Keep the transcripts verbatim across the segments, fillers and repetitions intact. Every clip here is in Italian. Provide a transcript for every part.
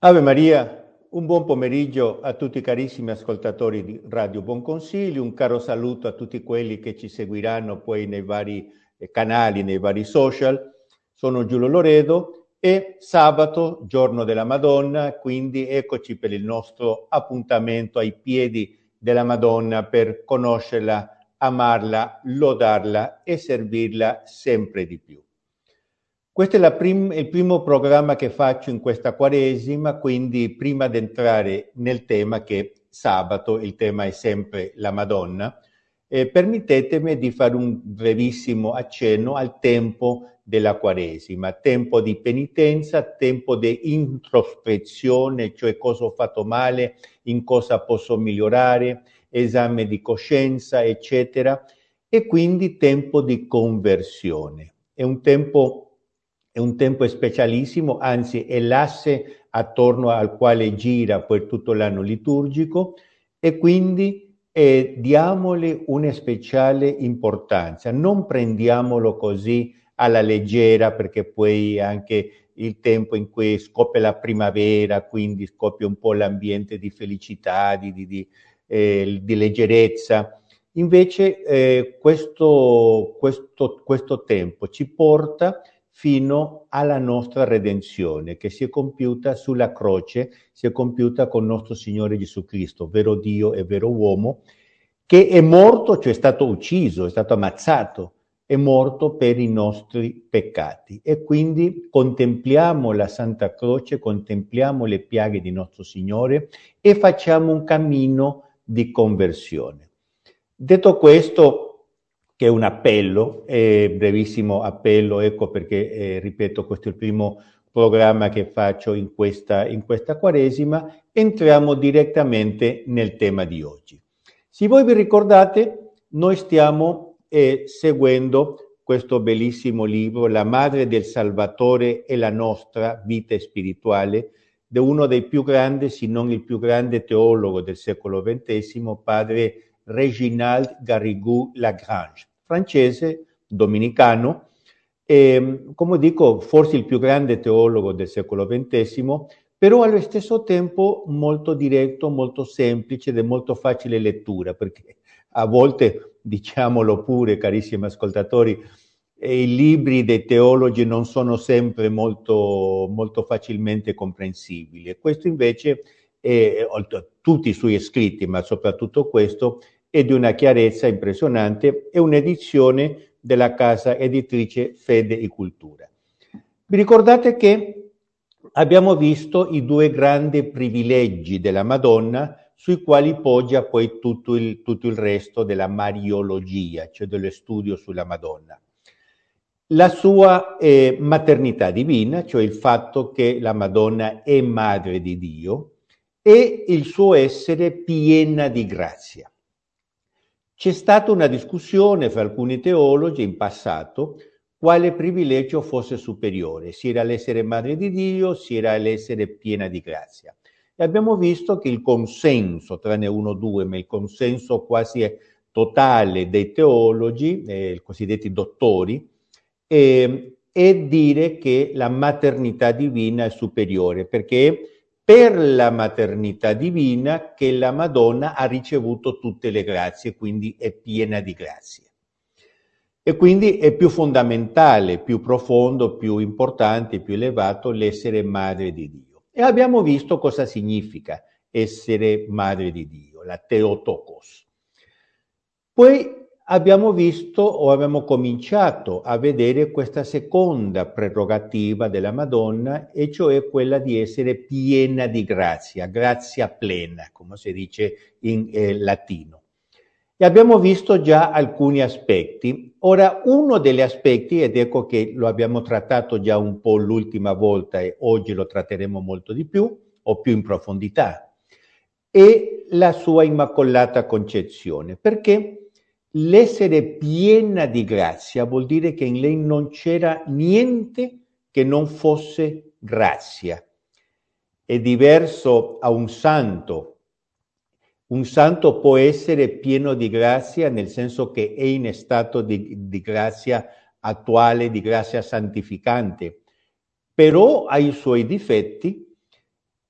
Ave Maria, un buon pomeriggio a tutti i carissimi ascoltatori di Radio Buon Consiglio, un caro saluto a tutti quelli che ci seguiranno poi nei vari eh, canali, nei vari social. Sono Giulio Loredo e sabato, giorno della Madonna, quindi eccoci per il nostro appuntamento ai piedi della Madonna per conoscerla, amarla, lodarla e servirla sempre di più. Questo è la prim- il primo programma che faccio in questa Quaresima, quindi prima di entrare nel tema, che sabato il tema è sempre la Madonna, eh, permettetemi di fare un brevissimo accenno al tempo della Quaresima, tempo di penitenza, tempo di introspezione, cioè cosa ho fatto male, in cosa posso migliorare, esame di coscienza, eccetera, e quindi tempo di conversione. È un tempo È un tempo specialissimo, anzi è l'asse attorno al quale gira poi tutto l'anno liturgico e quindi eh, diamole una speciale importanza. Non prendiamolo così alla leggera, perché poi anche il tempo in cui scoppia la primavera, quindi scoppia un po' l'ambiente di felicità, di, di, di, eh, di leggerezza. Invece eh, questo, questo, questo tempo ci porta fino alla nostra redenzione che si è compiuta sulla croce, si è compiuta con nostro Signore Gesù Cristo, vero Dio e vero uomo, che è morto, cioè è stato ucciso, è stato ammazzato, è morto per i nostri peccati. E quindi contempliamo la Santa Croce, contempliamo le piaghe di nostro Signore e facciamo un cammino di conversione. Detto questo, che è un appello, eh, brevissimo appello, ecco perché, eh, ripeto, questo è il primo programma che faccio in questa, in questa Quaresima, entriamo direttamente nel tema di oggi. Se voi vi ricordate, noi stiamo eh, seguendo questo bellissimo libro, La Madre del Salvatore e la nostra vita spirituale, di uno dei più grandi, se non il più grande teologo del secolo ventesimo, padre Reginald Garrigou-Lagrange, francese, dominicano, e, come dico, forse il più grande teologo del secolo ventesimo, però allo stesso tempo molto diretto, molto semplice ed è molto facile lettura, perché a volte, diciamolo pure, carissimi ascoltatori, i libri dei teologi non sono sempre molto, molto facilmente comprensibili. E questo invece, è, tutti i suoi scritti, ma soprattutto questo, è di una chiarezza impressionante, è un'edizione della casa editrice Fede e Cultura. Vi ricordate che abbiamo visto i due grandi privilegi della Madonna sui quali poggia poi tutto il, tutto il resto della Mariologia, cioè dello studio sulla Madonna. La sua eh, maternità divina, cioè il fatto che la Madonna è madre di Dio, e il suo essere piena di grazia. C'è stata una discussione fra alcuni teologi in passato quale privilegio fosse superiore, se era l'essere madre di Dio, se era l'essere piena di grazia. E abbiamo visto che il consenso, tranne uno o due, ma il consenso quasi totale dei teologi, eh, i cosiddetti dottori, eh, è dire che la maternità divina è superiore, perché per la maternità divina che la Madonna ha ricevuto tutte le grazie, quindi è piena di grazie. E quindi è più fondamentale, più profondo, più importante, più elevato l'essere madre di Dio. E abbiamo visto cosa significa essere madre di Dio, la Theotokos. Poi abbiamo visto o abbiamo cominciato a vedere questa seconda prerogativa della Madonna, e cioè quella di essere piena di grazia, grazia plena, come si dice in eh, latino. E abbiamo visto già alcuni aspetti. Ora, uno degli aspetti, ed ecco che lo abbiamo trattato già un po' l'ultima volta e oggi lo tratteremo molto di più o più in profondità, è la sua Immacolata Concezione, perché l'essere piena di grazia vuol dire che in lei non c'era niente che non fosse grazia. È diverso a un santo. Un santo può essere pieno di grazia nel senso che è in stato di, di grazia attuale, di grazia santificante, però ha i suoi difetti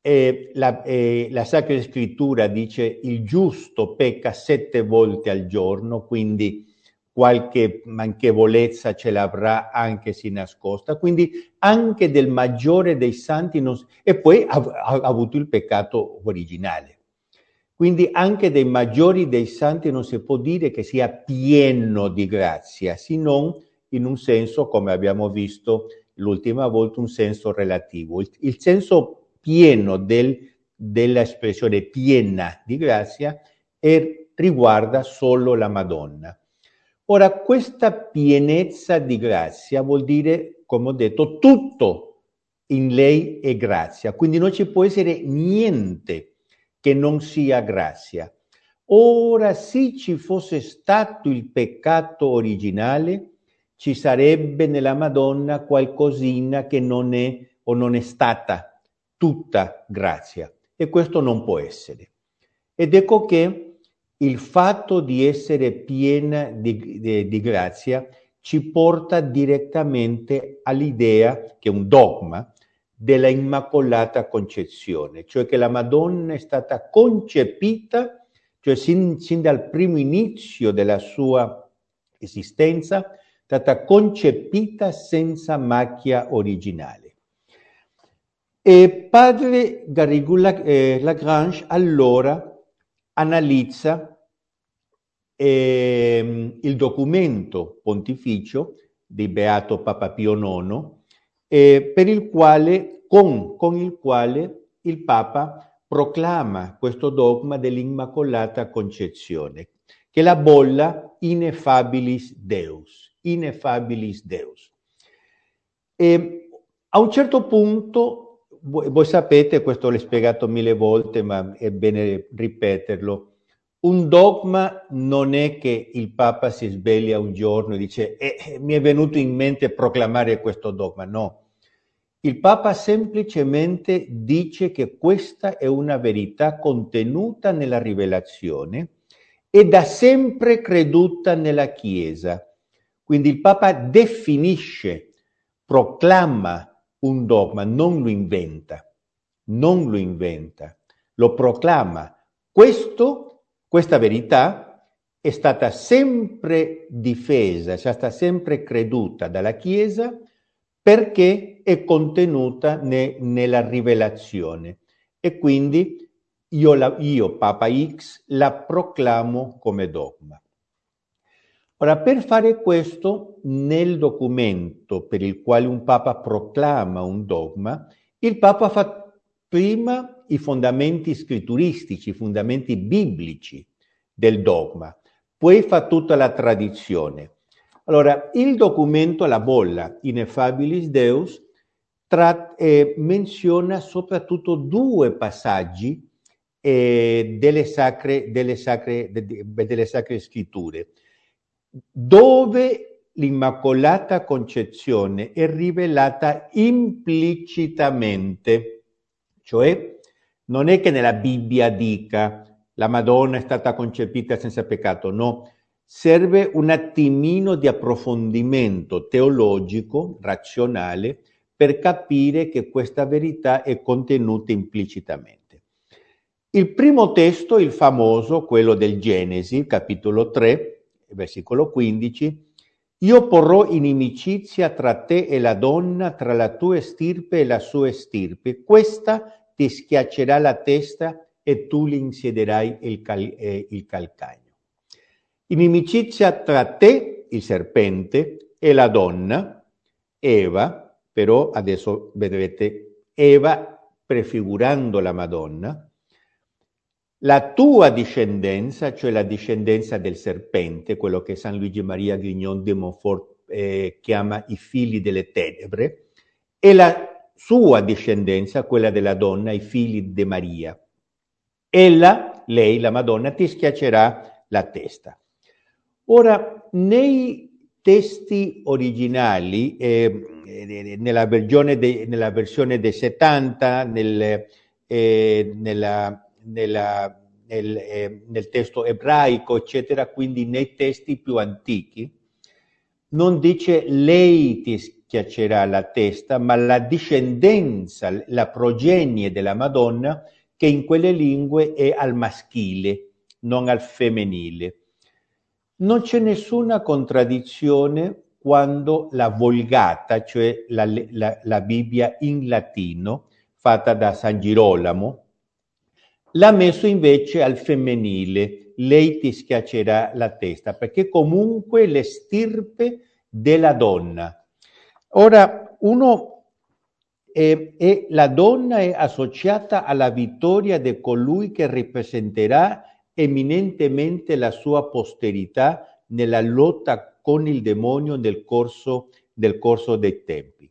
eh, la, eh, la Sacra Scrittura dice il giusto pecca sette volte al giorno, quindi qualche manchevolezza ce l'avrà anche se nascosta, quindi anche del maggiore dei santi, non, e poi ha, ha avuto il peccato originale. Quindi anche dei maggiori dei santi non si può dire che sia pieno di grazia, se non in un senso, come abbiamo visto l'ultima volta, un senso relativo. Il, il senso pieno del, dell'espressione piena di grazia è, riguarda solo la Madonna. Ora, questa pienezza di grazia vuol dire, come ho detto, tutto in lei è grazia, quindi non ci può essere niente che non sia grazia. Ora, se ci fosse stato il peccato originale, ci sarebbe nella Madonna qualcosina che non è o non è stata tutta grazia, e questo non può essere. Ed ecco che il fatto di essere piena di, di, di grazia ci porta direttamente all'idea, che è un dogma, della Immacolata Concezione, cioè che la Madonna è stata concepita, cioè sin, sin dal primo inizio della sua esistenza, è stata concepita senza macchia originale. E padre Garrigou eh, Lagrange allora analizza eh, il documento pontificio di Beato Papa Pio nono, eh, per il quale, con, con il quale il Papa proclama questo dogma dell'Immacolata Concezione, che la bolla ineffabilis Deus, ineffabilis Deus. E a un certo punto, voi, voi sapete, questo l'ho spiegato mille volte, ma è bene ripeterlo, un dogma non è che il Papa si sveglia un giorno e dice eh, mi è venuto in mente proclamare questo dogma, no. Il Papa semplicemente dice che questa è una verità contenuta nella rivelazione e da sempre creduta nella Chiesa. Quindi il Papa definisce, proclama un dogma, non lo inventa, non lo inventa, lo proclama. Questo Questa verità è stata sempre difesa, è stata sempre creduta dalla Chiesa perché è contenuta ne, nella rivelazione e quindi io, la, io, Papa X, la proclamo come dogma. Ora, per fare questo, nel documento per il quale un Papa proclama un dogma, il Papa fa prima i fondamenti scritturistici, i fondamenti biblici del dogma, poi fa tutta la tradizione. Allora, il documento, la bolla, Ineffabilis Deus, tra, eh, menziona soprattutto due passaggi eh, delle, sacre, delle, sacre, de, de, delle sacre scritture, dove l'Immacolata Concezione è rivelata implicitamente, cioè non è che nella Bibbia dica la Madonna è stata concepita senza peccato, no, serve un attimino di approfondimento teologico, razionale, per capire che questa verità è contenuta implicitamente. Il primo testo, il famoso, quello del Genesi, capitolo tre, versicolo quindici, io porrò inimicizia tra te e la donna, tra la tua estirpe e la sua estirpe, questa ti schiaccerà la testa e tu gli insiederai il, cal- eh, il calcagno. Inimicizia tra te, il serpente, e la donna, Eva, però adesso vedrete Eva prefigurando la Madonna, la tua discendenza, cioè la discendenza del serpente, quello che San Luigi Maria Grignon de Montfort eh, chiama i figli delle tenebre, e la sua discendenza, quella della donna, i figli di Maria. Ella, lei, la Madonna, ti schiaccerà la testa. Ora, nei testi originali, eh, nella, versione de, nella versione dei settanta, nel, eh, nella, nella, nel, eh, nel testo ebraico, eccetera, quindi nei testi più antichi, non dice lei ti, schiaccerà la testa, ma la discendenza, la progenie della Madonna, che in quelle lingue è al maschile, non al femminile. Non c'è nessuna contraddizione quando la Vulgata, cioè la, la, la Bibbia in latino, fatta da San Girolamo, l'ha messo invece al femminile, lei ti schiaccerà la testa, perché comunque l'estirpe della donna. Ora, uno è, è, la donna è associata alla vittoria di colui che rappresenterà eminentemente la sua posterità nella lotta con il demonio nel corso, nel corso dei tempi.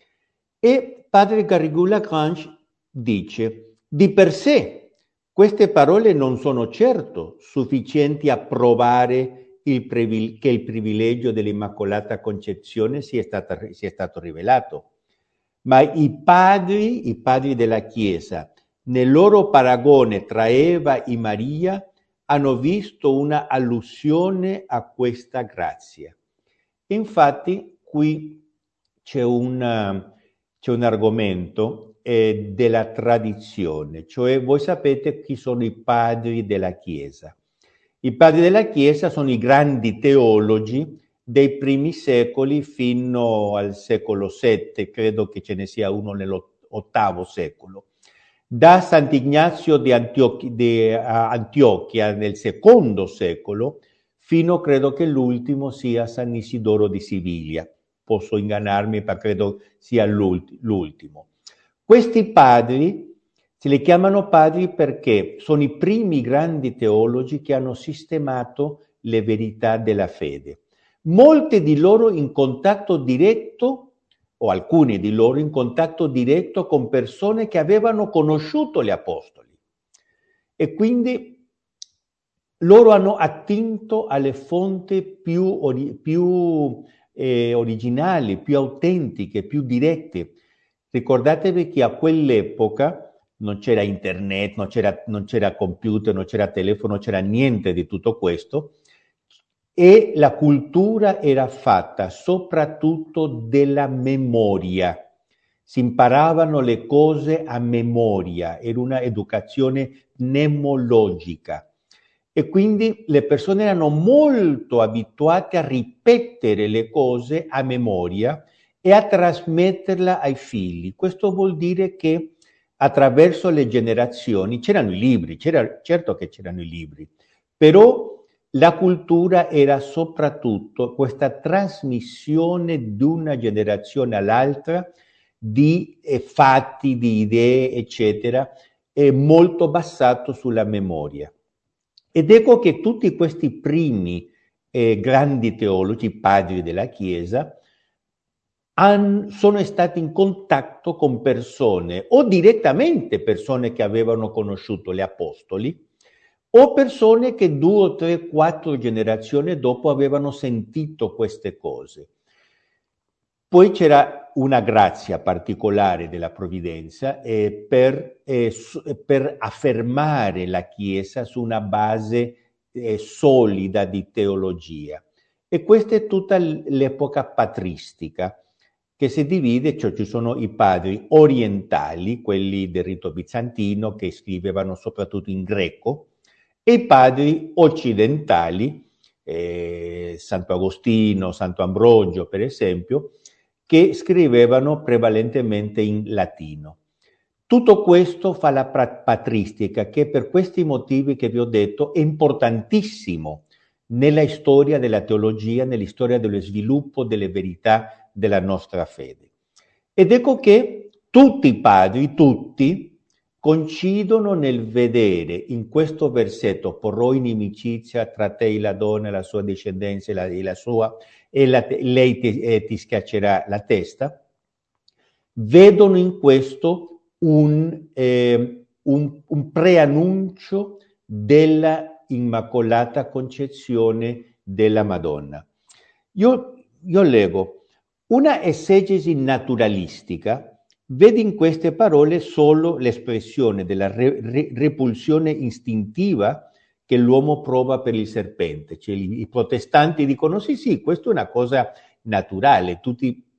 E padre Garrigou-Lagrange dice, di per sé, queste parole non sono certo sufficienti a provare il privile- che il privilegio dell'Immacolata Concezione sia, stata, sia stato rivelato, ma i padri, i padri della Chiesa, nel loro paragone tra Eva e Maria, hanno visto una allusione a questa grazia. Infatti, qui c'è un, c'è un argomento eh, della tradizione, cioè voi sapete chi sono i padri della Chiesa. I padri della Chiesa sono i grandi teologi dei primi secoli fino al secolo sette, credo che ce ne sia uno nell'ottavo secolo. Da Sant'Ignazio di, Antiochi, di uh, Antiochia nel secondo secolo fino credo che l'ultimo sia San Isidoro di Siviglia. Posso ingannarmi, ma credo sia l'ultimo. Questi padri si li chiamano padri perché sono i primi grandi teologi che hanno sistemato le verità della fede. Molti di loro in contatto diretto, o alcuni di loro in contatto diretto con persone che avevano conosciuto gli apostoli. E quindi loro hanno attinto alle fonti più, ori- più eh, originali, più autentiche, più dirette. Ricordatevi che a quell'epoca non c'era internet, non c'era, non c'era computer, non c'era telefono, non c'era niente di tutto questo, e la cultura era fatta soprattutto della memoria. Si imparavano le cose a memoria, era una educazione mnemologica. E quindi le persone erano molto abituate a ripetere le cose a memoria e a trasmetterla ai figli. Questo vuol dire che attraverso le generazioni c'erano i libri, c'era, certo che c'erano i libri, però la cultura era soprattutto questa trasmissione di una generazione all'altra di eh, fatti, di idee, eccetera, è molto basato sulla memoria. Ed ecco che tutti questi primi eh, grandi teologi, padri della Chiesa, han, sono stati in contatto con persone, o direttamente persone che avevano conosciuto gli apostoli, o persone che due, tre, quattro generazioni dopo avevano sentito queste cose. Poi c'era una grazia particolare della provvidenza eh, per, eh, su, per affermare la Chiesa su una base eh, solida di teologia. E questa è tutta l'epoca patristica, che si divide, cioè ci sono i padri orientali, quelli del rito bizantino, che scrivevano soprattutto in greco, e i padri occidentali, eh, Santo Agostino, Santo Ambrogio per esempio, che scrivevano prevalentemente in latino. Tutto questo fa la patristica, che per questi motivi che vi ho detto è importantissimo nella storia della teologia, nella storia dello sviluppo delle verità della nostra fede. Ed ecco che tutti i padri, tutti, coincidono nel vedere in questo versetto porrò inimicizia tra te e la donna, la sua discendenza e la, e la sua, e la, lei ti, eh, ti schiaccerà la testa, vedono in questo un, eh, un, un preannuncio della Immacolata Concezione della Madonna. Io, io leggo, una esegesi naturalistica vede in queste parole solo l'espressione della re, re, repulsione istintiva che l'uomo prova per il serpente. Cioè, i, i protestanti dicono sì, sì, questa è una cosa naturale, tutti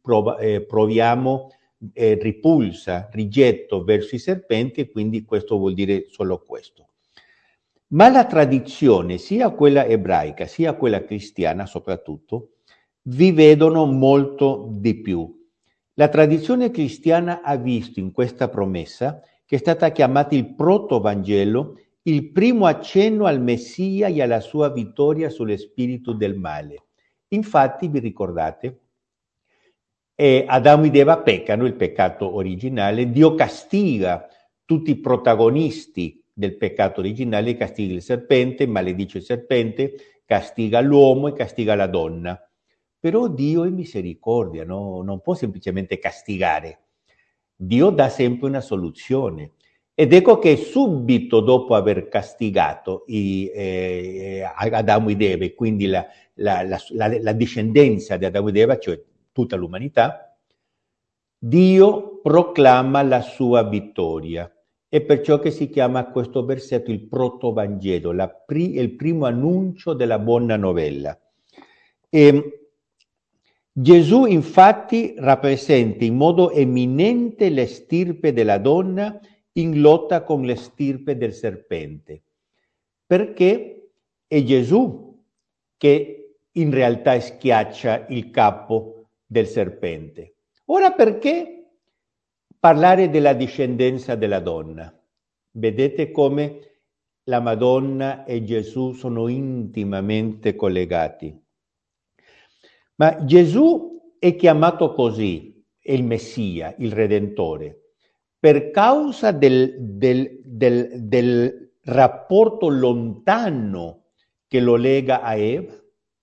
prova, eh, proviamo eh, ripulsa, rigetto verso i serpenti, e quindi questo vuol dire solo questo. Ma la tradizione, sia quella ebraica sia quella cristiana soprattutto, vi vedono molto di più. La tradizione cristiana ha visto in questa promessa, che è stata chiamata il protovangelo, il primo accenno al Messia e alla sua vittoria sullo spirito del male. Infatti, vi ricordate, eh, Adamo ed Eva peccano, il peccato originale, Dio castiga tutti i protagonisti del peccato originale, castiga il serpente, maledice il serpente, castiga l'uomo e castiga la donna. Però Dio è misericordia, no? Non può semplicemente castigare. Dio dà sempre una soluzione. Ed ecco che subito dopo aver castigato i, eh, Adamo ed Eva, e quindi la, la, la, la, la discendenza di Adamo ed Eva, cioè tutta l'umanità, Dio proclama la sua vittoria. È perciò che si chiama questo versetto il protovangelo, la pri, il primo annuncio della buona novella. E Gesù infatti rappresenta in modo eminente l'estirpe della donna in lotta con l'estirpe del serpente, perché è Gesù che in realtà schiaccia il capo del serpente. Ora, perché parlare della discendenza della donna? Vedete come la Madonna e Gesù sono intimamente collegati. Ma Gesù è chiamato così, è il Messia, il Redentore, per causa del, del, del, del rapporto lontano che lo lega a Eva,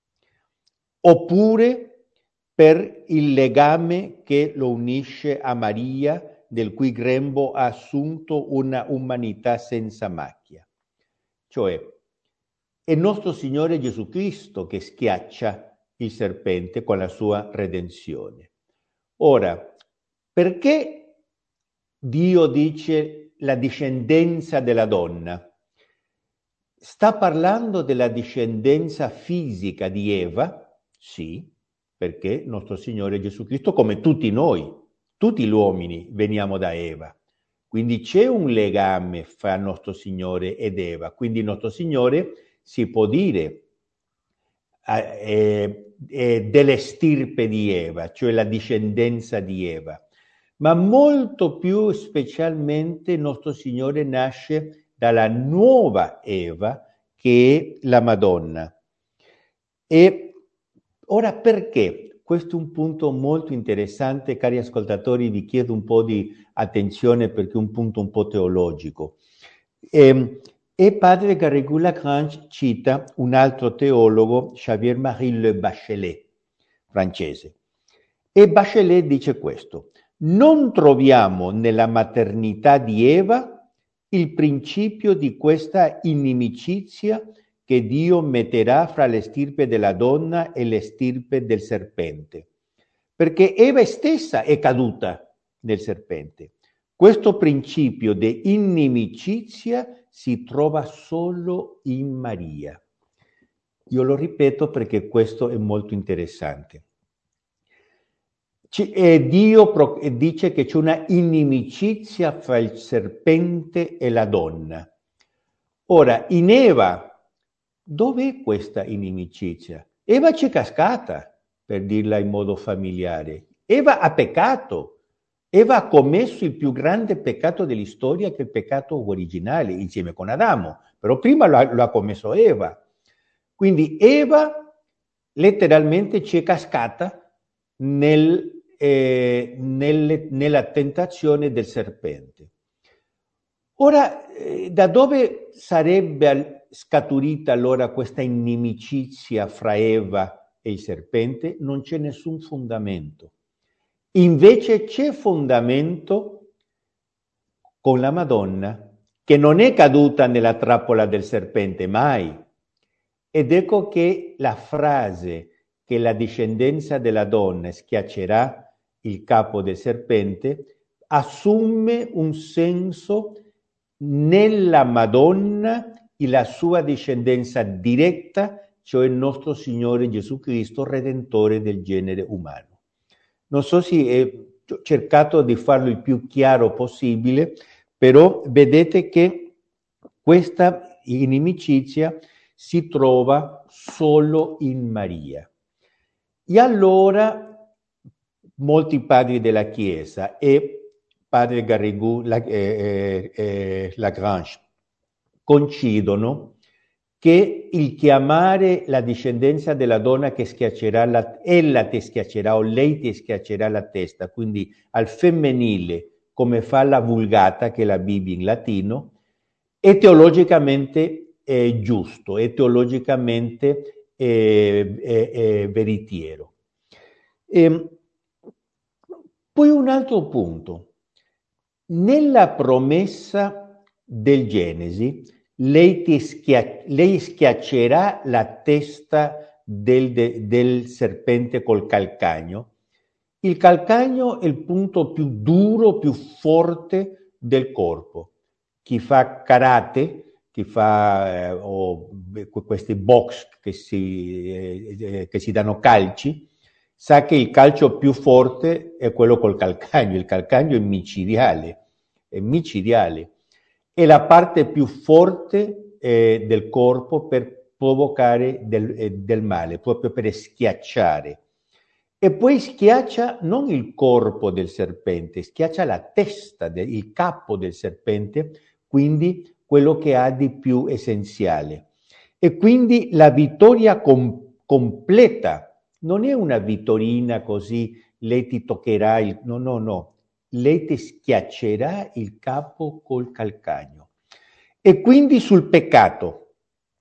oppure per il legame che lo unisce a Maria, del cui grembo ha assunto una umanità senza macchia. Cioè, è nostro Signore Gesù Cristo che schiaccia il serpente con la sua redenzione. Ora, perché Dio dice la discendenza della donna? Sta parlando della discendenza fisica di Eva? Sì, perché nostro Signore Gesù Cristo, come tutti noi, tutti gli uomini, veniamo da Eva. Quindi c'è un legame fra nostro Signore ed Eva. Quindi nostro Signore, si può dire, eh, eh, dell'estirpe di Eva, cioè la discendenza di Eva. Ma molto più specialmente nostro Signore nasce dalla nuova Eva, che è la Madonna. E ora, perché? Questo è un punto molto interessante, cari ascoltatori, vi chiedo un po' di attenzione perché è un punto un po' teologico. E, e padre Garrigou-Lagrange cita un altro teologo, Xavier-Marie Le Bachelet, francese. E Bachelet dice questo: non troviamo nella maternità di Eva il principio di questa inimicizia che Dio metterà fra l'estirpe della donna e l'estirpe del serpente, perché Eva stessa è caduta nel serpente. Questo principio di inimicizia si trova solo in Maria. Io lo ripeto perché questo è molto interessante. E Dio dice che c'è una inimicizia fra il serpente e la donna. Ora, in Eva, dov'è questa inimicizia? Eva c'è cascata, per dirla in modo familiare. Eva ha peccato. Eva ha commesso il più grande peccato dell'istoria, che è il peccato originale, insieme con Adamo. Però prima lo ha, lo ha commesso Eva. Quindi Eva letteralmente ci è cascata nel, eh, nelle, nella tentazione del serpente. Ora, eh, da dove sarebbe scaturita allora questa inimicizia fra Eva e il serpente? Non c'è nessun fondamento. Invece c'è fondamento con la Madonna, che non è caduta nella trappola del serpente, mai. Ed ecco che la frase che la discendenza della donna schiaccerà il capo del serpente assume un senso nella Madonna e la sua discendenza diretta, cioè il nostro Signore Gesù Cristo, Redentore del genere umano. Non so se eh, ho cercato di farlo il più chiaro possibile, però vedete che questa inimicizia si trova solo in Maria. E allora molti padri della Chiesa e padre Garrigou, la, eh, eh, Lagrange coincidono che il chiamare la discendenza della donna che schiaccerà la, ella ti schiaccerà o lei ti schiaccerà la testa, quindi al femminile come fa la Vulgata, che è la Bibbia in latino, è teologicamente eh, giusto, è teologicamente eh, eh, eh, veritiero. E, poi un altro punto. Nella promessa del Genesi, lei, ti schia- lei schiaccerà la testa del, de- del serpente col calcagno. Il calcagno è il punto più duro, più forte del corpo. Chi fa karate, chi fa eh, o, questi box che si, eh, che si danno calci, sa che il calcio più forte è quello col calcagno. Il calcagno è micidiale, è micidiale. È la parte più forte eh, del corpo per provocare del, eh, del male, proprio per schiacciare. E poi schiaccia non il corpo del serpente, schiaccia la testa, del, il capo del serpente, quindi quello che ha di più essenziale. E quindi la vittoria com- completa non è una vittorina così, lei ti toccherà il... No, no, no. Lei ti schiaccerà il capo col calcagno. E quindi sul peccato.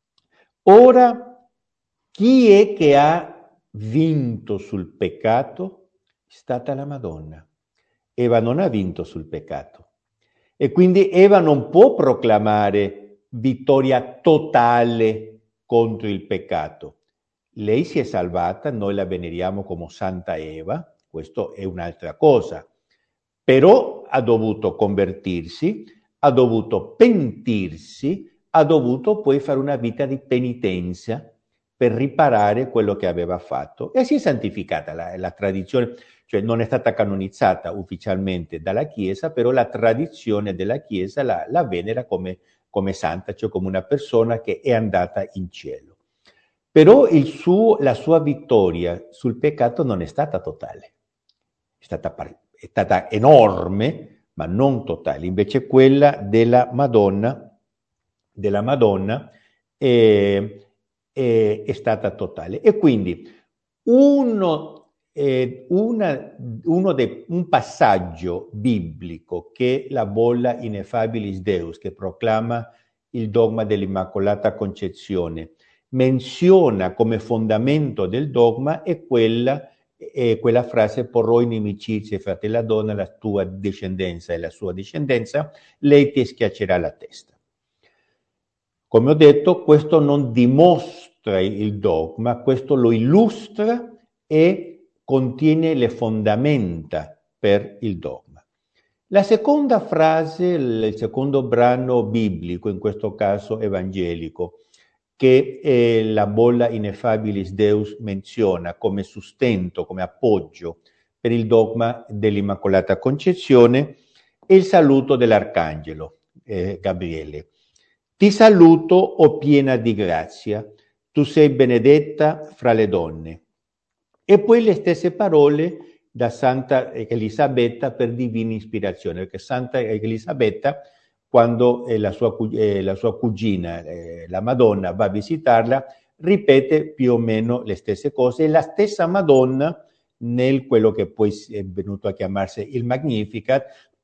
Ora, chi è che ha vinto sul peccato? È stata la Madonna. Eva non ha vinto sul peccato. E quindi Eva non può proclamare vittoria totale contro il peccato. Lei si è salvata, noi la veneriamo come Santa Eva, questo è un'altra cosa. Però ha dovuto convertirsi, ha dovuto pentirsi, ha dovuto poi fare una vita di penitenza per riparare quello che aveva fatto. E si è santificata la, la tradizione, cioè non è stata canonizzata ufficialmente dalla Chiesa, però la tradizione della Chiesa la, la venera come, come santa, cioè come una persona che è andata in cielo. Però il suo, la sua vittoria sul peccato non è stata totale, è stata, è stata enorme, ma non totale. Invece quella della Madonna, della Madonna è, è, è stata totale. E quindi uno, eh, una, uno de, un passaggio biblico che la bolla Ineffabilis Deus, che proclama il dogma dell'Immacolata Concezione, menziona come fondamento del dogma è quella, è quella frase: porrò inimicizia fra te e la donna, la tua discendenza e la sua discendenza, lei ti schiaccerà la testa. Come ho detto, questo non dimostra il dogma, questo lo illustra e contiene le fondamenta per il dogma. La seconda frase, il secondo brano biblico, in questo caso evangelico, che eh, la bolla Ineffabilis Deus menziona come sustento, come appoggio per il dogma dell'Immacolata Concezione, è il saluto dell'Arcangelo eh, Gabriele. Ti saluto, o piena di grazia, tu sei benedetta fra le donne. E poi le stesse parole da Santa Elisabetta per divina ispirazione, perché Santa Elisabetta, quando eh, la, sua, eh, la sua cugina, eh, la Madonna, va a visitarla, ripete più o meno le stesse cose, e la stessa Madonna, nel quello che poi è venuto a chiamarsi il Magnificat,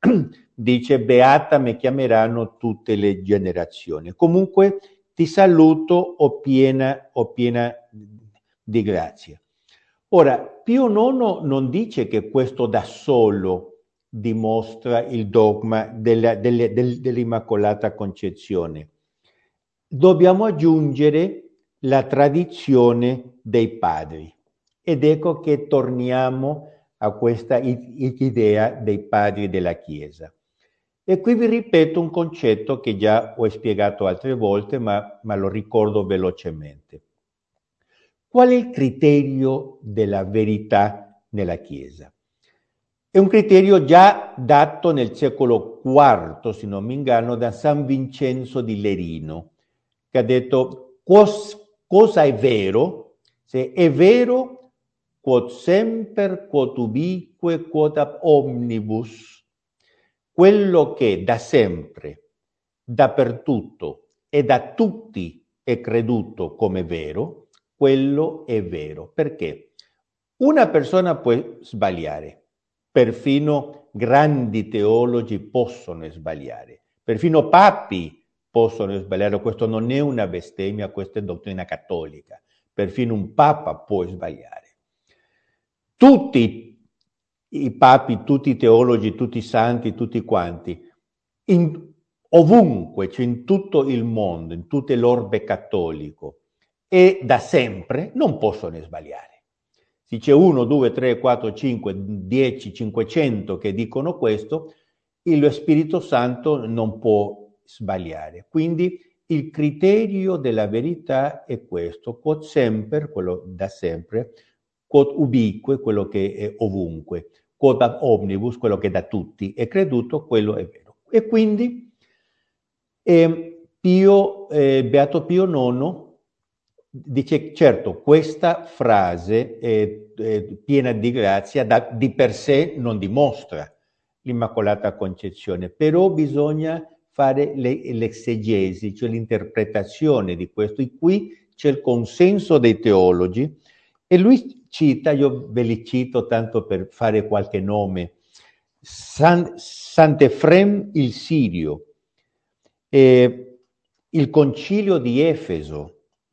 dice: beata me chiameranno tutte le generazioni. Comunque ti saluto, o piena, o piena di grazia. Ora, Pio nono non dice che questo da solo dimostra il dogma della, delle, del, dell'Immacolata Concezione. Dobbiamo aggiungere la tradizione dei padri. Ed ecco che torniamo a questa idea dei padri della Chiesa. E qui vi ripeto un concetto che già ho spiegato altre volte, ma, ma lo ricordo velocemente. Qual è il criterio della verità nella Chiesa? È un criterio già dato nel secolo quarto, se non mi inganno, da San Vincenzo di Lerino, che ha detto cos, cosa è vero? Se è vero, quod semper, quod ubique, quod ab omnibus, quello che da sempre, dappertutto e da tutti è creduto come vero, quello è vero. Perché? Una persona può sbagliare, perfino grandi teologi possono sbagliare, perfino papi possono sbagliare, questo non è una bestemmia, questa è dottrina cattolica, perfino un papa può sbagliare. Tutti i papi, tutti i teologi, tutti i santi, tutti quanti, in, ovunque, cioè in tutto il mondo, in tutto l'orbe cattolico e da sempre, non possono sbagliare. Se c'è uno, due, tre, quattro, cinque, dieci, cinquecento che dicono questo, lo Spirito Santo non può sbagliare. Quindi il criterio della verità è questo, quod semper, quello da sempre, quod ubique, quello che è ovunque, quod ab omnibus, quello che da tutti è creduto, quello è vero. E quindi eh, Pio, eh, Beato Pio nono dice, certo, questa frase è, è piena di grazia, da, di per sé non dimostra l'Immacolata Concezione, però bisogna fare le, l'esegesi, cioè l'interpretazione di questo, e qui c'è il consenso dei teologi, e lui cita, io ve li cito tanto per fare qualche nome, San, Sant'Efrem il Sirio, eh, il Concilio di Efeso,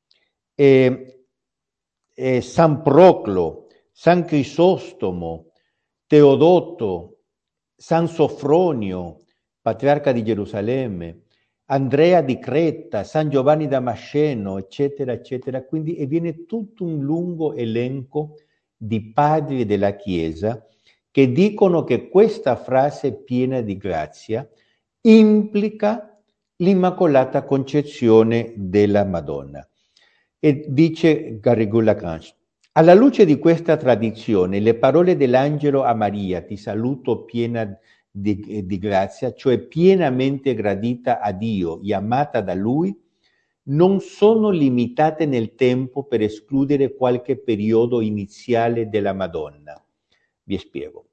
eh, eh, San Proclo, San Crisostomo, Teodoto, San Sofronio, patriarca di Gerusalemme, Andrea di Creta, San Giovanni Damasceno, eccetera, eccetera. Quindi e viene tutto un lungo elenco di padri della Chiesa che dicono che questa frase piena di grazia implica l'Immacolata Concezione della Madonna. E dice Garrigou-Lagrange, alla luce di questa tradizione, le parole dell'angelo a Maria, ti saluto piena di, di grazia, cioè pienamente gradita a Dio e amata da Lui, non sono limitate nel tempo per escludere qualche periodo iniziale della Madonna. Vi spiego.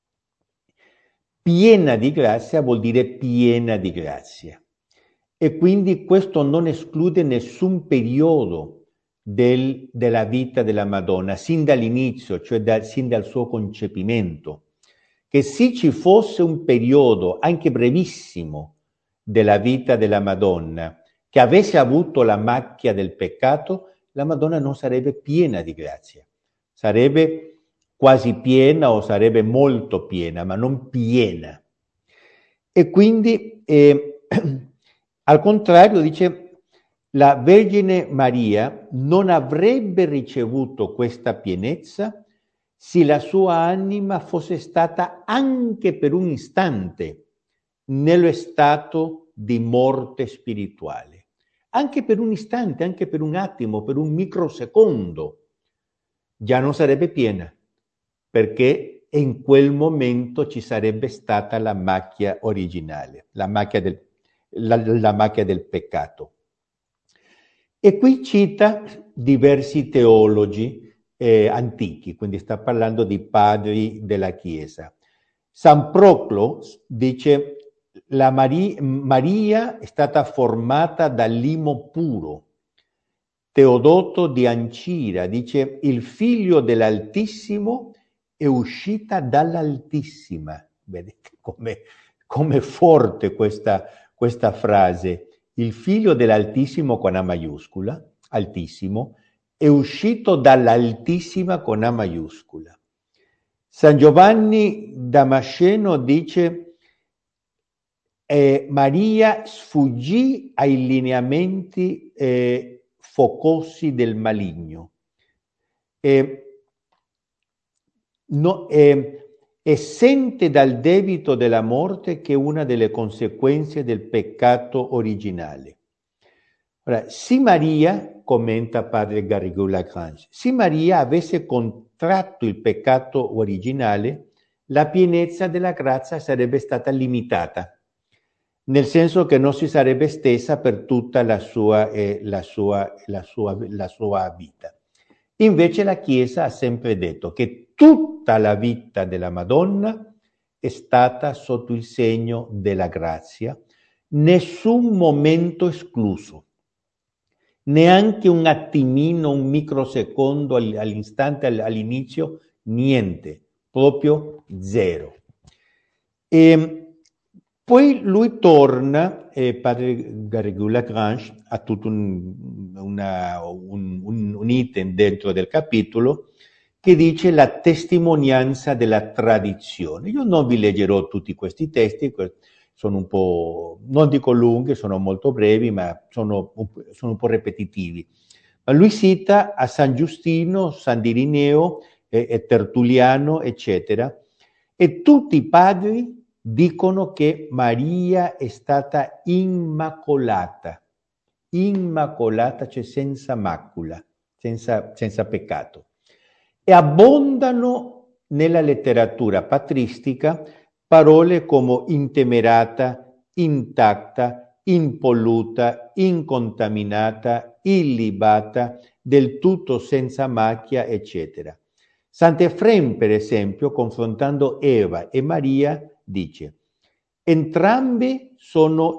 Piena di grazia vuol dire piena di grazia. E quindi questo non esclude nessun periodo del, della vita della Madonna, sin dall'inizio, cioè da, sin dal suo concepimento. Che se ci fosse un periodo, anche brevissimo, della vita della Madonna, che avesse avuto la macchia del peccato, la Madonna non sarebbe piena di grazia. Sarebbe quasi piena o sarebbe molto piena, ma non piena. E quindi, eh, al contrario, dice, la Vergine Maria non avrebbe ricevuto questa pienezza se la sua anima fosse stata anche per un istante nello stato di morte spirituale. Anche per un istante, anche per un attimo, per un microsecondo, già non sarebbe piena, perché in quel momento ci sarebbe stata la macchia originale, la macchia del, la, la macchia del peccato. E qui cita diversi teologi eh, antichi, quindi sta parlando di padri della Chiesa. San Proclo dice la Maria, Maria è stata formata dall'imo puro. Teodoto di Ancira dice il figlio dell'Altissimo è uscita dall'Altissima. Vedete come, come forte questa, questa frase. Il figlio dell'Altissimo con A maiuscola, Altissimo, è uscito dall'Altissima con A maiuscola. San Giovanni Damasceno dice eh, Maria sfuggì ai lineamenti eh, focosi del maligno. Eh, no, eh, e sente dal debito della morte che è una delle conseguenze del peccato originale. Ora, se Maria, commenta padre Garrigou-Lagrange, se Maria avesse contratto il peccato originale, la pienezza della grazia sarebbe stata limitata, nel senso che non si sarebbe stesa per tutta la sua, eh, la sua, la sua, la sua vita. Invece la Chiesa ha sempre detto che tutta la vita della Madonna è stata sotto il segno della grazia, nessun momento escluso, neanche un attimino, un microsecondo all'istante, all'inizio, niente, proprio zero. E poi lui torna, eh, padre Garrigou-Lagrange, ha tutto un, una, un, un, un item dentro del capitolo che dice la testimonianza della tradizione. Io non vi leggerò tutti questi testi, sono un po', non dico lunghi, sono molto brevi, ma sono, sono un po' ripetitivi. Ma lui cita a San Giustino, San Irineo, e, e Tertulliano, eccetera, e tutti i padri dicono che Maria è stata immacolata, immacolata, cioè senza macula, senza, senza peccato. E abbondano nella letteratura patristica parole come intemerata, intatta, impolluta, incontaminata, illibata, del tutto senza macchia, eccetera. Sant'Efrem, per esempio, confrontando Eva e Maria, dice: entrambe sono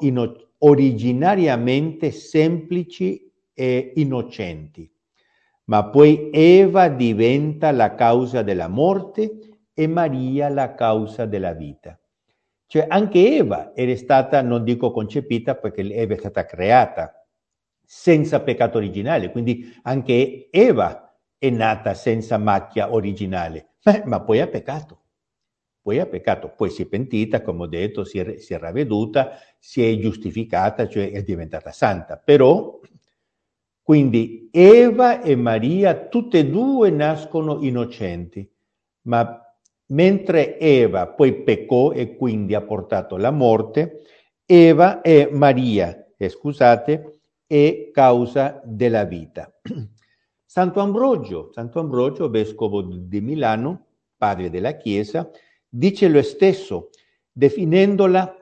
originariamente semplici e innocenti, ma poi Eva diventa la causa della morte e Maria la causa della vita. Cioè anche Eva era stata, non dico concepita, perché Eva è stata creata senza peccato originale, quindi anche Eva è nata senza macchia originale, Beh, ma poi ha peccato. Poi ha peccato, poi si è pentita, come ho detto, si è, si è ravveduta, si è giustificata, cioè è diventata santa. Però, quindi Eva e Maria, tutte e due nascono innocenti, ma mentre Eva poi peccò e quindi ha portato la morte, Eva e Maria, eh, scusate, è causa della vita. Santo Ambrogio, Santo Ambrogio, vescovo di Milano, padre della Chiesa, dice lo stesso, definendola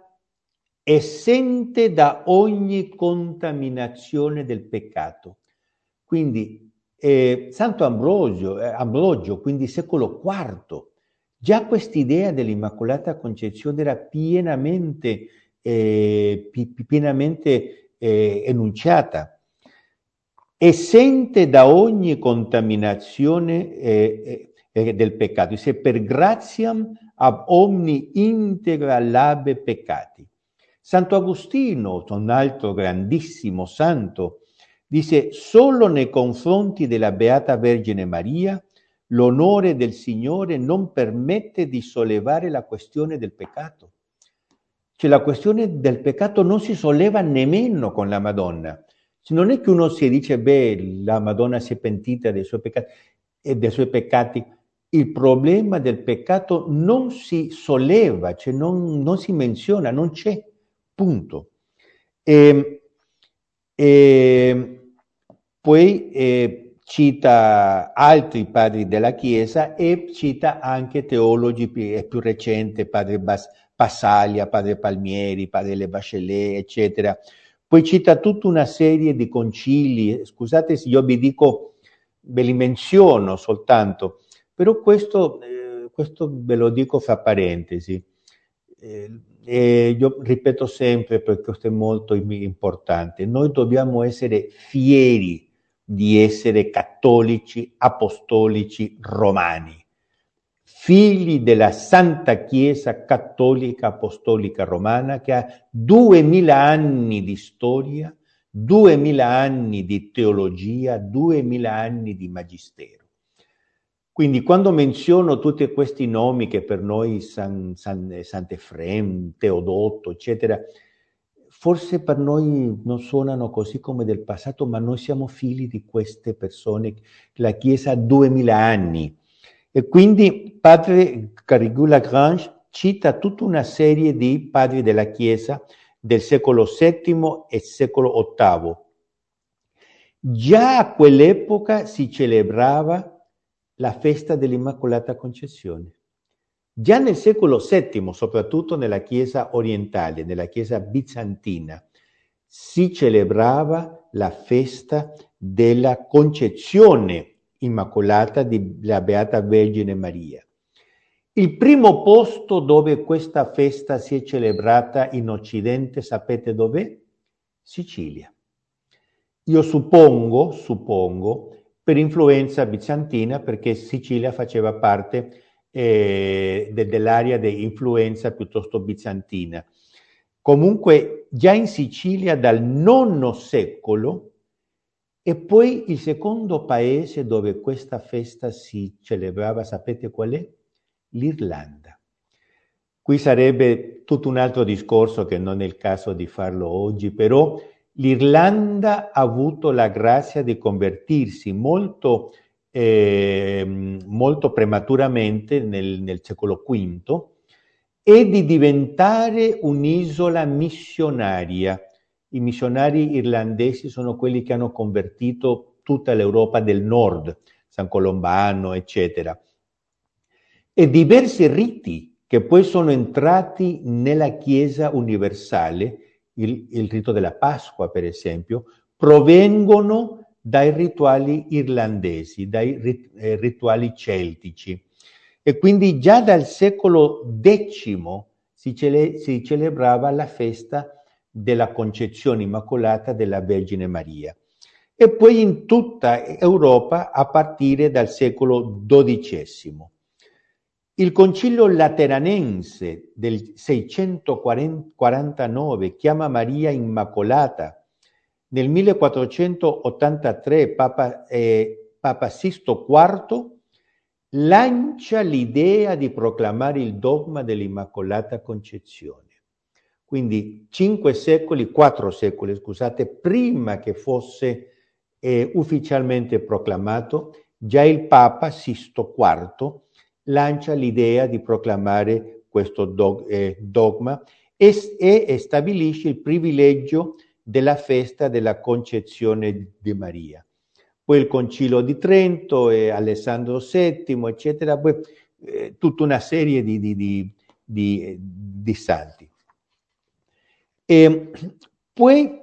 essente da ogni contaminazione del peccato. Quindi eh, Santo Ambrogio, eh, Ambrogio, quindi secolo quarto, già quest'idea dell'Immacolata Concezione era pienamente, eh, pi- pienamente eh, enunciata. Essente da ogni contaminazione eh, eh, del peccato, dice per gratiam ab omni integra labe peccati. Santo Agostino, un altro grandissimo santo, dice solo nei confronti della Beata Vergine Maria l'onore del Signore non permette di sollevare la questione del peccato. Cioè la questione del peccato non si solleva nemmeno con la Madonna. Non è che uno si dice, beh, la Madonna si è pentita dei suoi peccati, e dei suoi peccati. Il problema del peccato non si solleva, cioè non, non si menziona, non c'è, punto. E, e poi eh, cita altri padri della Chiesa e cita anche teologi più, più recenti, padre Bas, Passaglia, padre Palmieri, padre Le Bachelet, eccetera. Poi cita tutta una serie di concili, scusate se io vi dico, ve li menziono soltanto, però questo, eh, questo ve lo dico fra parentesi. Eh, eh, io ripeto sempre, perché questo è molto importante, noi dobbiamo essere fieri di essere cattolici, apostolici, romani, figli della Santa Chiesa Cattolica Apostolica Romana, che ha duemila anni di storia, duemila anni di teologia, duemila anni di magistero. Quindi quando menziono tutti questi nomi che per noi San, San, Sant'Efrem, Teodotto, eccetera, forse per noi non suonano così come del passato, ma noi siamo figli di queste persone. La Chiesa ha duemila anni. E quindi padre Garrigou-Lagrange cita tutta una serie di padri della Chiesa del secolo settimo e secolo ottavo. Già a quell'epoca si celebrava la festa dell'Immacolata Concezione. Già nel secolo settimo, soprattutto nella Chiesa orientale, nella Chiesa bizantina, si celebrava la festa della concezione immacolata della Beata Vergine Maria. Il primo posto dove questa festa si è celebrata in Occidente, sapete dov'è? Sicilia. Io suppongo, suppongo, per influenza bizantina, perché Sicilia faceva parte eh, de, dell'area di influenza piuttosto bizantina. Comunque già in Sicilia dal nono secolo, e poi il secondo paese dove questa festa si celebrava, sapete qual è? L'Irlanda. Qui sarebbe tutto un altro discorso che non è il caso di farlo oggi, però l'Irlanda ha avuto la grazia di convertirsi molto, eh, molto prematuramente nel, nel secolo quinto e di diventare un'isola missionaria. I missionari irlandesi sono quelli che hanno convertito tutta l'Europa del Nord, San Colombano, eccetera. E diversi riti che poi sono entrati nella Chiesa universale, il, il rito della Pasqua per esempio, provengono dai rituali irlandesi, dai rit, eh, rituali celtici. E quindi già dal secolo decimo si, cele, si celebrava la festa della Concezione Immacolata della Vergine Maria. E poi in tutta Europa a partire dal secolo dodicesimo. Il Concilio Lateranense del seicentoquarantanove chiama Maria Immacolata. Nel millequattrocentottantatré Papa, eh, Papa Sisto quarto lancia l'idea di proclamare il dogma dell'Immacolata Concezione. Quindi cinque secoli, quattro secoli, scusate, prima che fosse eh, ufficialmente proclamato, già il Papa Sisto quarto lancia l'idea di proclamare questo dog, eh, dogma e, e stabilisce il privilegio della festa della Concezione di Maria. Poi il Concilio di Trento e Alessandro settimo, eccetera, poi eh, tutta una serie di, di, di, di, di santi. E poi,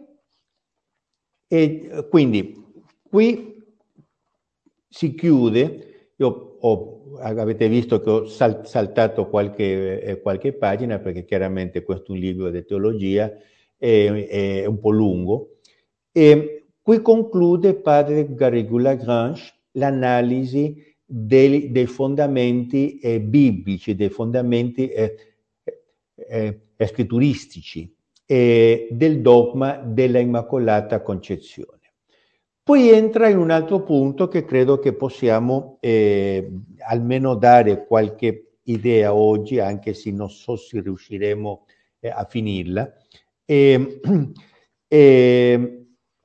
e quindi, qui si chiude, io ho, avete visto che ho sal, saltato qualche, eh, qualche pagina, perché chiaramente questo è un libro di teologia, è, è un po' lungo, e qui conclude padre Garrigou-Lagrange l'analisi dei, dei fondamenti eh, biblici, dei fondamenti eh, eh, eh, scritturistici, eh, del dogma della Immacolata Concezione. Poi entra in un altro punto che credo che possiamo eh, almeno dare qualche idea oggi, anche se non so se riusciremo eh, a finirla. Eh, eh,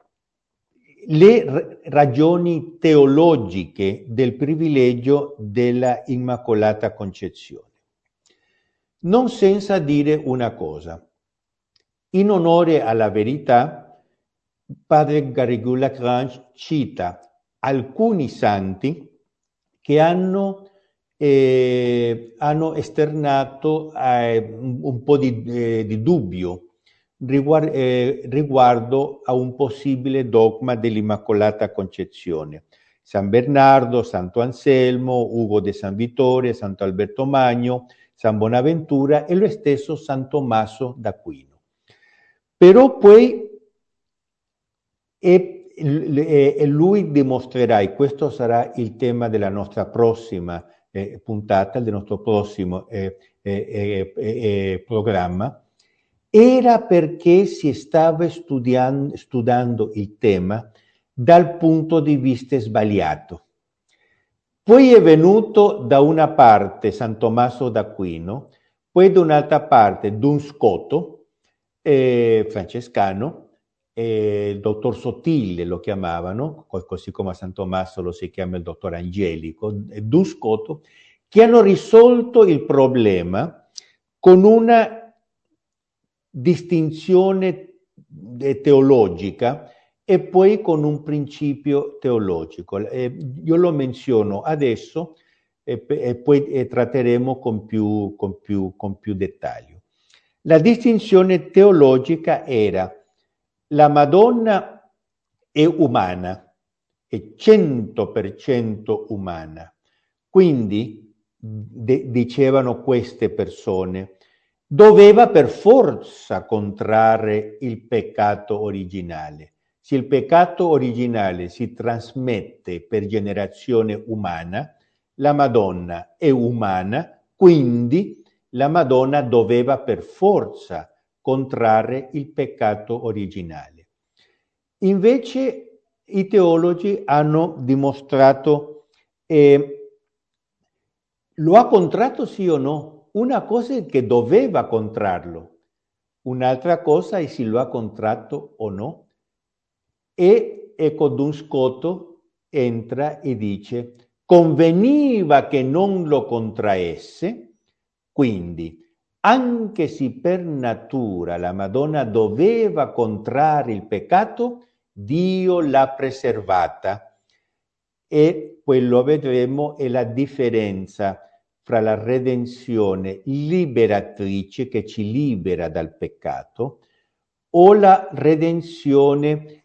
le ragioni teologiche del privilegio della Immacolata Concezione. Non senza dire una cosa. In onore alla verità, padre Garrigou-Lagrange cita alcuni santi che hanno, eh, hanno esternato eh, un, un po' di, eh, di dubbio riguardo, eh, riguardo a un possibile dogma dell'Immacolata Concezione. San Bernardo, Santo Anselmo, Ugo de San Vittore, Santo Alberto Magno, San Bonaventura e lo stesso San Tommaso d'Aquino. Però poi e, e, e lui dimostrerà, e questo sarà il tema della nostra prossima eh, puntata, del nostro prossimo eh, eh, eh, programma, era perché si stava studiando, studiando il tema dal punto di vista sbagliato. Poi è venuto da una parte San Tommaso d'Aquino, poi da un'altra parte Dun Scoto, eh, francescano, eh, il dottor Sottile lo chiamavano, così come a San Tommaso lo si chiama il dottor Angelico, Dun Scoto, che hanno risolto il problema con una distinzione teologica e poi con un principio teologico. Eh, io lo menziono adesso e, e poi e tratteremo con più, con, più, con più dettaglio. La distinzione teologica era: la Madonna è umana, è cento per cento umana. Quindi, de- dicevano queste persone, doveva per forza contrarre il peccato originale. Se il peccato originale si trasmette per generazione umana, la Madonna è umana, quindi la Madonna doveva per forza contrarre il peccato originale. Invece i teologi hanno dimostrato, eh, lo ha contratto sì o no? Una cosa è che doveva contrarlo, un'altra cosa è se lo ha contratto o no. E ecco Duns Scoto entra e dice: conveniva che non lo contraesse, quindi anche se per natura la Madonna doveva contrarre il peccato, Dio l'ha preservata. E quello vedremo è la differenza fra la redenzione liberatrice che ci libera dal peccato o la redenzione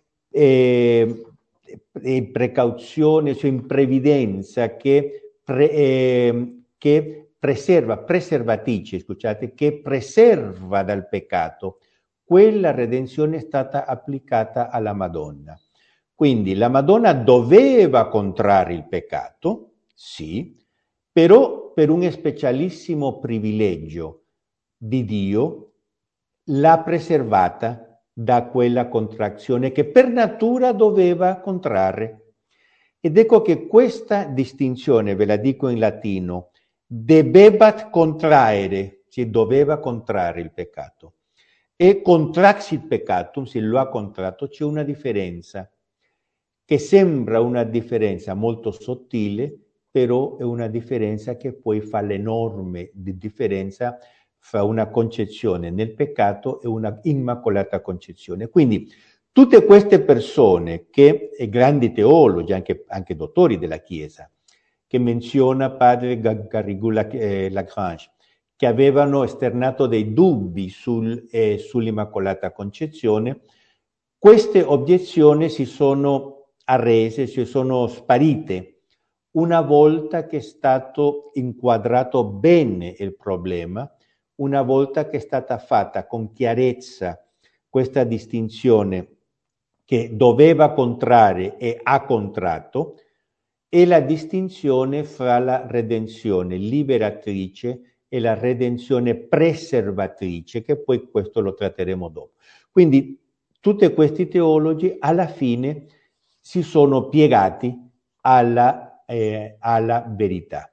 eh, in precauzione, cioè in previdenza che, pre, eh, che preserva, preservatrice, scusate, che preserva dal peccato. Quella redenzione è stata applicata alla Madonna. Quindi la Madonna doveva contrarre il peccato, sì, però per un specialissimo privilegio di Dio l'ha preservata da quella contrazione che per natura doveva contrarre. Ed ecco che questa distinzione, ve la dico in latino, debebat contraere, si doveva contrarre il peccato, e contraxit peccatum, se lo ha contratto, c'è una differenza, che sembra una differenza molto sottile, però è una differenza che poi fa l'enorme differenza fra una concezione nel peccato e una immacolata concezione. Quindi tutte queste persone, che grandi teologi, anche, anche dottori della Chiesa, che menziona padre Garrigou Lagrange, che avevano esternato dei dubbi sul, eh, sull'immacolata concezione, queste obiezioni si sono arrese, si sono sparite una volta che è stato inquadrato bene il problema, una volta che è stata fatta con chiarezza questa distinzione che doveva contrarre e ha contratto, e la distinzione fra la redenzione liberatrice e la redenzione preservatrice, che poi questo lo tratteremo dopo. Quindi tutti questi teologi alla fine si sono piegati alla, eh, alla verità.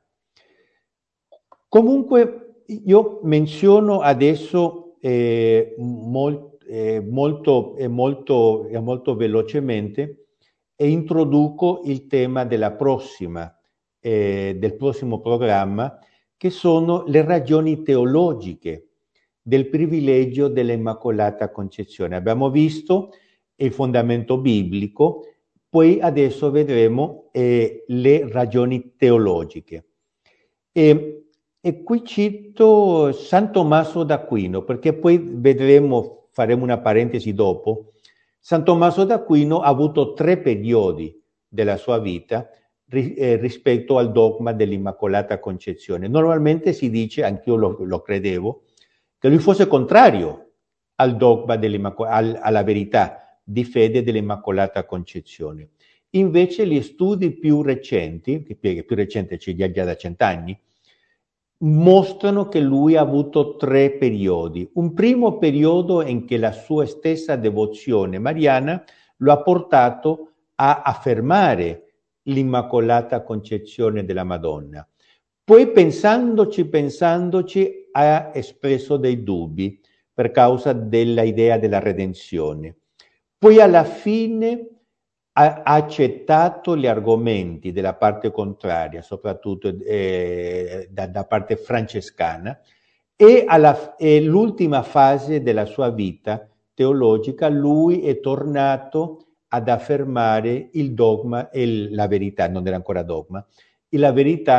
Comunque io menziono adesso eh, molt, eh, molto, eh, molto, eh, molto velocemente e introduco il tema della prossima, eh, del prossimo programma, che sono le ragioni teologiche del privilegio dell'Immacolata Concezione. Abbiamo visto il fondamento biblico, poi adesso vedremo eh, le ragioni teologiche. E, e qui cito San Tommaso d'Aquino, perché poi vedremo, faremo una parentesi dopo. San Tommaso d'Aquino ha avuto tre periodi della sua vita ri, eh, rispetto al dogma dell'Immacolata Concezione. Normalmente si dice, anch'io lo, lo credevo, che lui fosse contrario al dogma al, alla verità di fede dell'Immacolata Concezione. Invece gli studi più recenti, che più recente c'è già da cent'anni, mostrano che lui ha avuto tre periodi. Un primo periodo in che la sua stessa devozione mariana lo ha portato a affermare l'Immacolata Concezione della Madonna. Poi pensandoci, pensandoci, ha espresso dei dubbi per causa dell'idea della redenzione. Poi alla fine ha accettato gli argomenti della parte contraria, soprattutto eh, da, da parte francescana, e, alla, e l'ultima fase della sua vita teologica lui è tornato ad affermare il dogma e la verità, non era ancora dogma, e la verità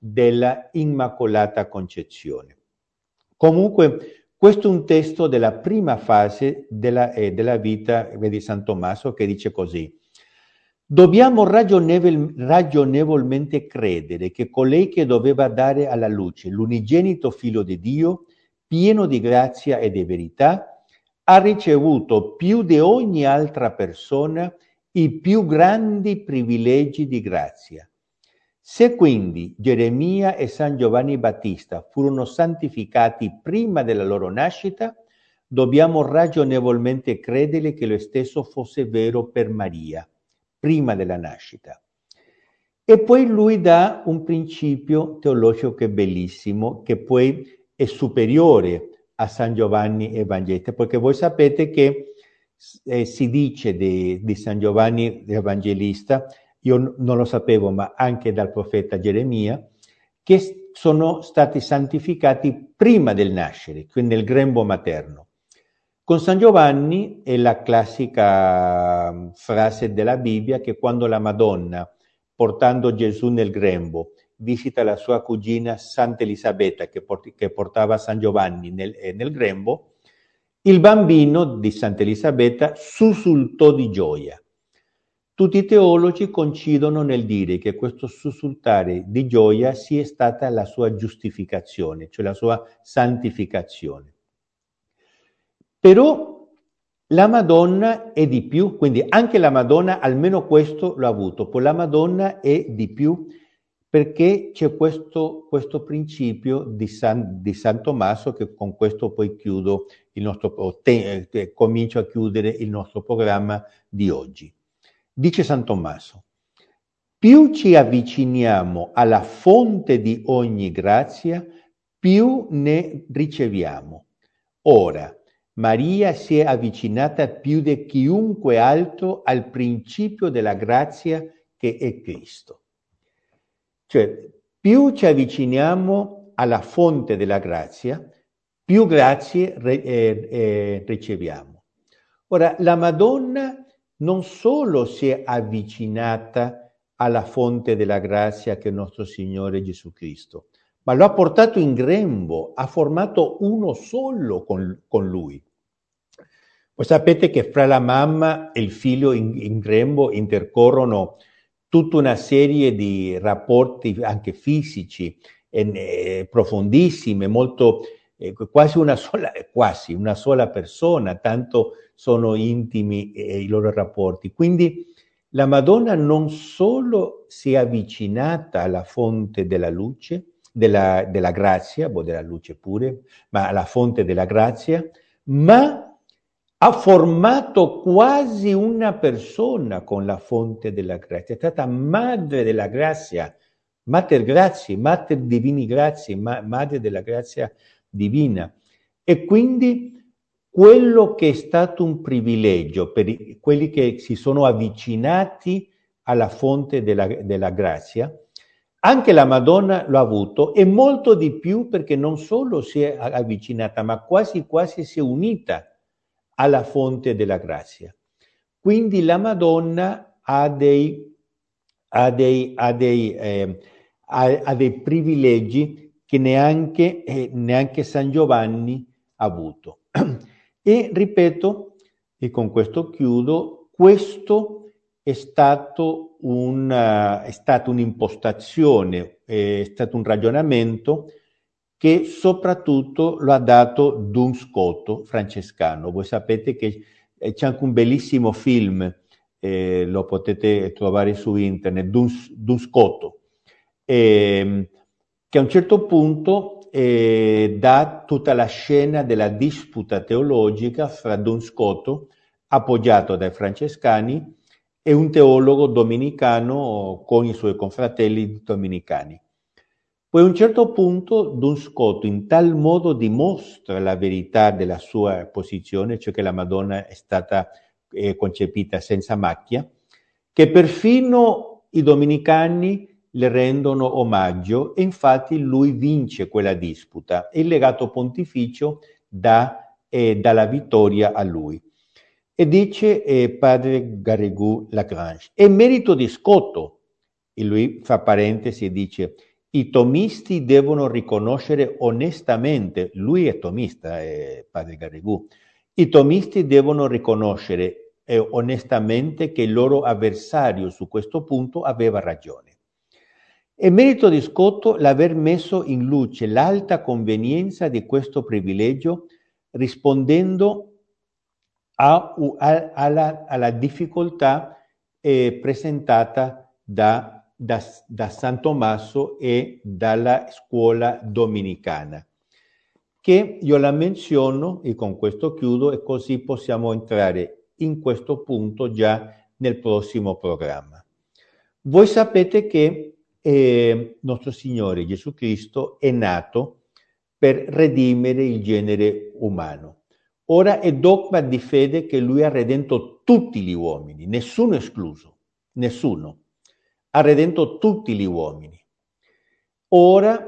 della Immacolata Concezione. Comunque, questo è un testo della prima fase della, eh, della vita di San Tommaso, che dice così: dobbiamo ragionevol, ragionevolmente credere che colei che doveva dare alla luce l'unigenito Figlio di Dio, pieno di grazia e di verità, ha ricevuto più di ogni altra persona i più grandi privilegi di grazia. Se quindi Geremia e San Giovanni Battista furono santificati prima della loro nascita, dobbiamo ragionevolmente credere che lo stesso fosse vero per Maria, prima della nascita. E poi lui dà un principio teologico che è bellissimo, che poi è superiore a San Giovanni Evangelista, perché voi sapete che eh, si dice di, di San Giovanni Evangelista, io non lo sapevo, ma anche dal profeta Geremia, che sono stati santificati prima del nascere, quindi nel grembo materno. Con San Giovanni è la classica frase della Bibbia che quando la Madonna, portando Gesù nel grembo, visita la sua cugina Santa Elisabetta che, port- che portava San Giovanni nel, eh, nel grembo, il bambino di Santa Elisabetta sussultò di gioia. Tutti i teologi coincidono nel dire che questo sussultare di gioia sia stata la sua giustificazione, cioè la sua santificazione. Però la Madonna è di più, quindi anche la Madonna almeno questo l'ha avuto, poi la Madonna è di più perché c'è questo, questo principio di San, di San Tommaso, che con questo poi chiudo il nostro, te, eh, comincio a chiudere il nostro programma di oggi. Dice San Tommaso: più ci avviciniamo alla fonte di ogni grazia, più ne riceviamo. Ora, Maria si è avvicinata più di chiunque altro al principio della grazia che è Cristo. Cioè, più ci avviciniamo alla fonte della grazia, più grazie re, eh, eh, riceviamo. Ora, la Madonna non solo si è avvicinata alla fonte della grazia che è il nostro Signore Gesù Cristo, ma lo ha portato in grembo, ha formato uno solo con, con Lui. Voi sapete che fra la mamma e il figlio in, in grembo intercorrono tutta una serie di rapporti anche fisici, eh, profondissimi, molto, eh, quasi una sola, quasi una sola persona, tanto sono intimi eh, i loro rapporti. Quindi la Madonna non solo si è avvicinata alla fonte della luce, della, della grazia, o della luce pure, ma alla fonte della grazia, ma ha formato quasi una persona con la fonte della grazia. È stata madre della grazia, mater grazie, mater divini grazie, ma, madre della grazia divina. E quindi quello che è stato un privilegio per i, quelli che si sono avvicinati alla fonte della, della grazia, anche la Madonna lo ha avuto, e molto di più, perché non solo si è avvicinata, ma quasi quasi si è unita alla fonte della grazia. Quindi la Madonna ha dei, ha dei, ha dei, eh, ha, ha dei privilegi che neanche, eh, neanche San Giovanni ha avuto. E ripeto, e con questo chiudo, questo è stato una, è stata un'impostazione, è stato un ragionamento che soprattutto lo ha dato Duns Scoto, francescano. Voi sapete che c'è anche un bellissimo film, eh, lo potete trovare su internet, Duns, Duns Scoto, eh, che a un certo punto eh, dà tutta la scena della disputa teologica fra Duns Scoto, appoggiato dai francescani, e un teologo dominicano con i suoi confratelli dominicani. Poi a un certo punto Duns Scoto in tal modo dimostra la verità della sua posizione, cioè che la Madonna è stata eh, concepita senza macchia, che perfino i dominicani le rendono omaggio, e infatti lui vince quella disputa e il legato pontificio dà, eh, dà la vittoria a lui. E dice eh, padre Garrigou Lagrange, è merito di Scoto, e lui fa parentesi e dice: I tomisti devono riconoscere onestamente, lui è tomista, è padre Garrigou, i tomisti devono riconoscere eh, onestamente che il loro avversario su questo punto aveva ragione. È merito di Scotto l'aver messo in luce l'alta convenienza di questo privilegio rispondendo a, a, alla, alla difficoltà eh, presentata da Da, da San Tommaso e dalla scuola dominicana, che io la menziono e con questo chiudo e così possiamo entrare in questo punto già nel prossimo programma. Voi sapete che eh, nostro Signore Gesù Cristo è nato per redimere il genere umano. Ora è dogma di fede che lui ha redento tutti gli uomini, nessuno escluso, nessuno. Ha redento tutti gli uomini. Ora,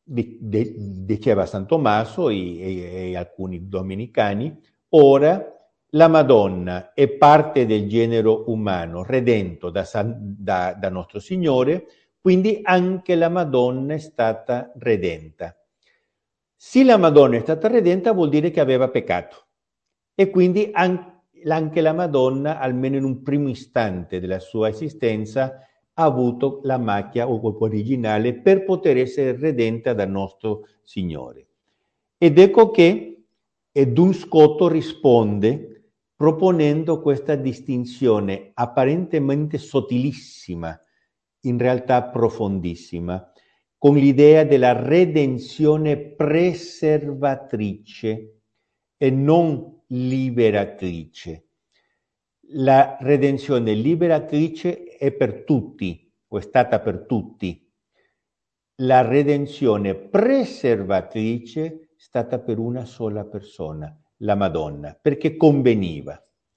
diceva San Tommaso e, e, e alcuni domenicani, ora la Madonna è parte del genere umano redento da, San, da, da nostro Signore, quindi anche la Madonna è stata redenta. Se la Madonna è stata redenta vuol dire che aveva peccato e quindi anche la Madonna, almeno in un primo istante della sua esistenza, ha avuto la macchia originale per poter essere redenta dal nostro Signore. Ed ecco che Duns Scoto risponde proponendo questa distinzione apparentemente sottilissima, in realtà profondissima, con l'idea della redenzione preservatrice e non liberatrice. La redenzione liberatrice è per tutti, o è stata per tutti. La redenzione preservatrice è stata per una sola persona, la Madonna, perché conveniva.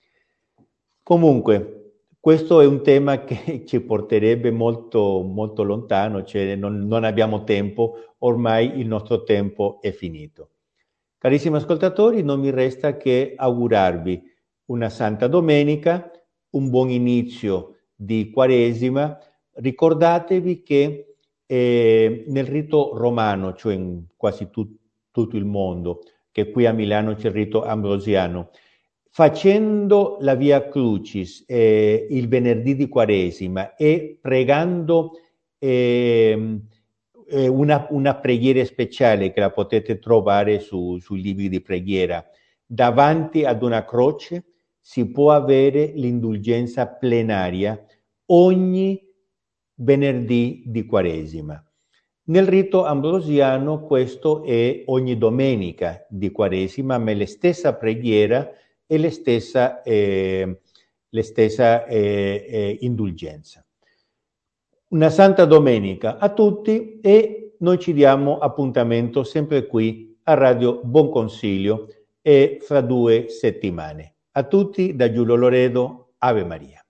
Comunque, questo è un tema che ci porterebbe molto, molto lontano, cioè non, non abbiamo tempo, ormai il nostro tempo è finito. Carissimi ascoltatori, non mi resta che augurarvi una Santa Domenica, un buon inizio di Quaresima. Ricordatevi che eh, nel rito romano, cioè in quasi tu, tutto il mondo, che qui a Milano c'è il rito ambrosiano, facendo la Via Crucis eh, il venerdì di Quaresima e pregando eh, una, una preghiera speciale che la potete trovare su, sui libri di preghiera, davanti ad una croce, si può avere l'indulgenza plenaria ogni venerdì di Quaresima. Nel rito ambrosiano questo è ogni domenica di Quaresima, ma è la stessa preghiera e la stessa, eh, la stessa eh, eh, indulgenza. Una Santa Domenica a tutti e noi ci diamo appuntamento sempre qui a Radio Buon Consiglio e fra due settimane. A tutti da Giulio Loredo, Ave Maria.